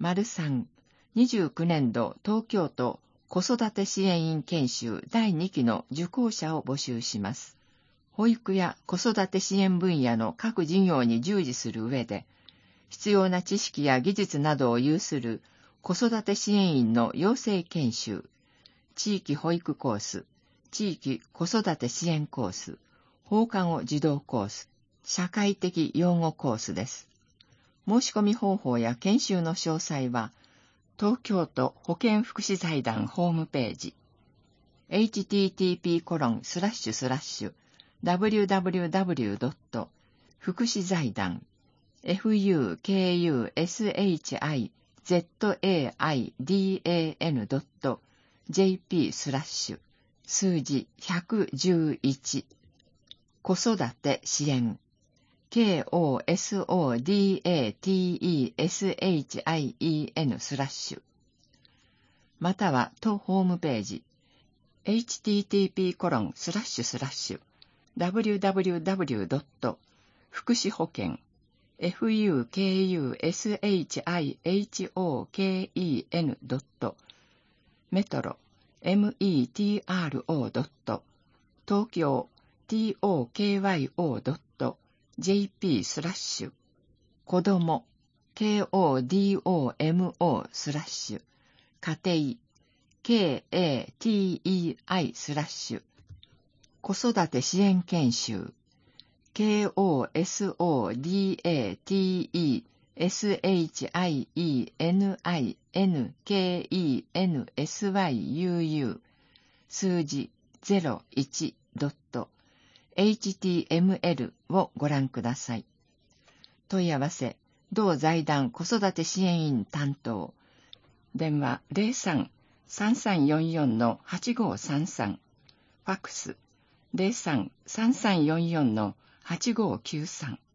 3、29年度東京都子育て支援員研修第2期の受講者を募集します。保育や子育て支援分野の各事業に従事する上で、必要な知識や技術などを有する子育て支援員の養成研修、地域保育コース、地域子育て支援コース、放課後児童コース、社会的養護コースです。申し込み方法や研修の詳細は、東京都保健福祉財団ホームページ、http://www. 福祉財団fukushizaidan.jp/ 数字111子育て支援KOSODATESHIEN/ または当ホームページ http://www. 福祉保険fukushihhoken. メトロ metro. 東京 tokyo.jp/ 子ども kodomo/ 家庭 katei/ 子育て支援研修 kosodateShienINKENSYUU 数字 01.html をご覧ください。問い合わせ、同財団子育て支援員担当。電話 03-3344-8533。ファックス 03-3344-8593。